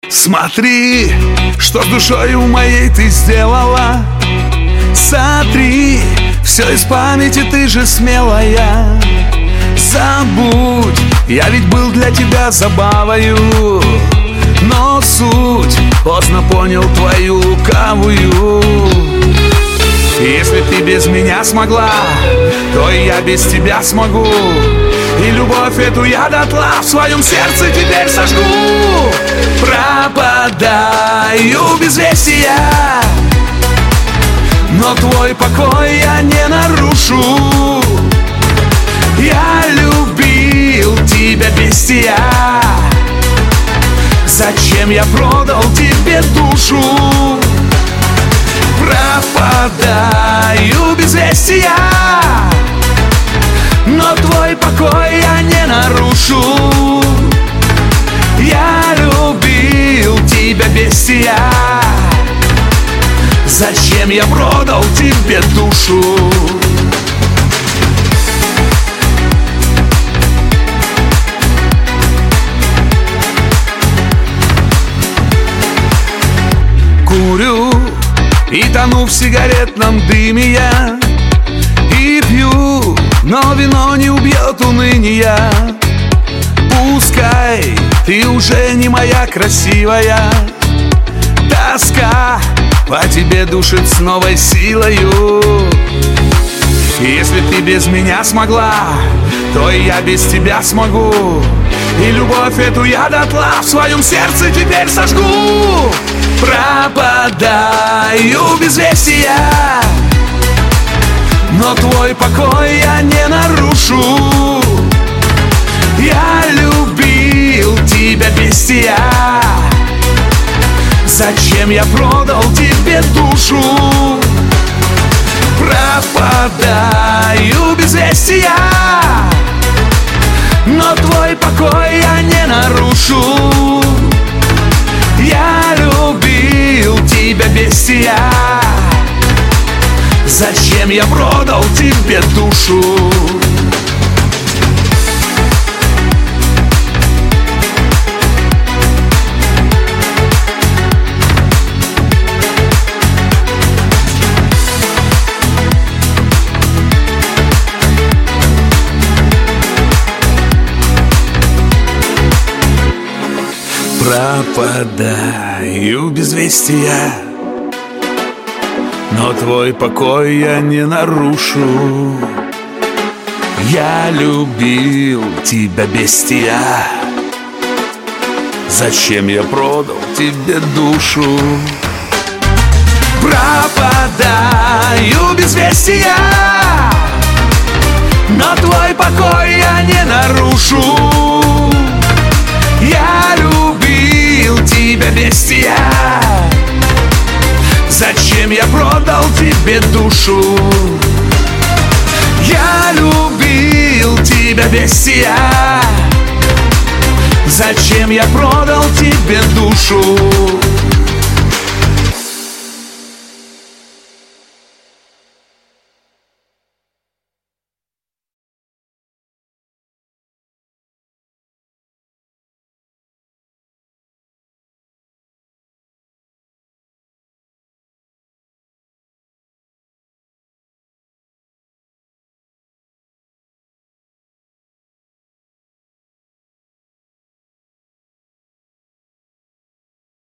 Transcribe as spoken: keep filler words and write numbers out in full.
Смотри, что с душою моей ты сделала. Сотри все из памяти, ты же смелая. Забудь, я ведь был для тебя забавою, но суть поздно понял твою лукавую. Если ты без меня смогла, то и я без тебя смогу. И любовь эту я дотла в своем сердце теперь сожгу. Пропадаю без вестия, но твой покой я не нарушу. Я любил тебя, бестия. Зачем я продал тебе душу? Пропадаю без вестия, но твой покой я не нарушу. Я любил тебя, бестия. Зачем я продал тебе душу? Курю и тону в сигаретном дыме я, и пью, но вино не убьет уныния. Пускай ты уже не моя красивая, тоска по тебе душит с новой силою. Если ты без меня смогла, то и я без тебя смогу. И любовь эту я дотла в своем сердце теперь сожгу. Пропадаю без вестия, но твой покой я не нарушу. Я любил тебя, бестия. Зачем я продал тебе душу? Пропадаю без вестия, но твой покой я не нарушу. Я любил тебя, бестия. Зачем я продал тебе душу? Пропадаю без вестия, но твой покой я не нарушу. Я любил тебя, бестия. Зачем я продал тебе душу? Пропадаю без вестия, но твой покой я не нарушу. Я любил тебя, бестия. Зачем я продал тебе душу? Я любил тебя, бестия. Зачем я продал тебе душу?